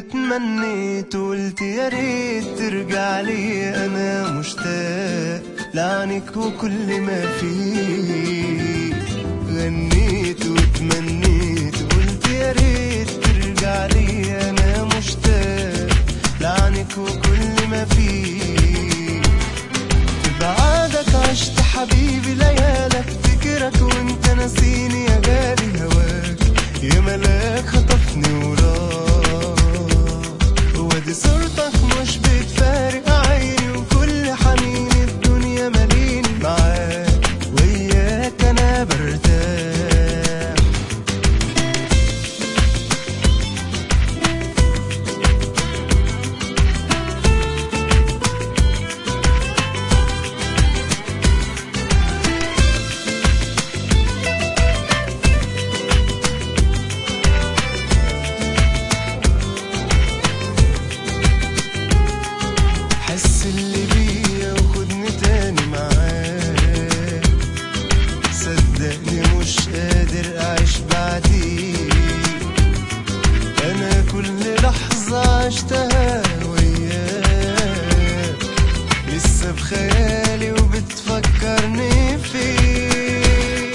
وتمنيت وقلت يا ريت ترجع لي، انا مشتاق لعنك وكل ما فيه. غنيت وتمنيت وقلت يا ريت ترجع لي، انا مشتاق لعنك وكل ما فيه. في بعادك عشت حبيبي ليالي افتكرك وانت ناسيني، يا غالي هواك يا ملاك خطفني وراه، وادي صورتك مش بتفارق عيني، وكل حنين الدنيا ماليني معاك، وياك انا برتاح. حس اللي بيا وخدني تاني معاك، صدقني مش قادر اعيش بعديك، انا كل لحظة عشتها وياك لسه بخيالي وبتفكرني فيك.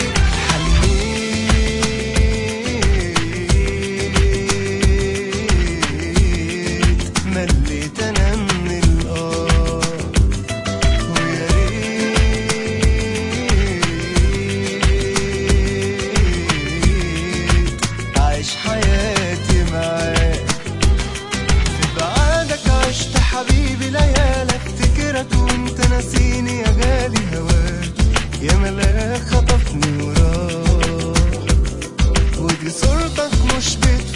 حنيت مليت انا من ويا ريت عايش حياتي معاك. في بعادك عشت حبيبي ليالي افتكرك وانت ناسيني، يا غالي هواك يا ملاك خطفني وراه، ودي صورتك مش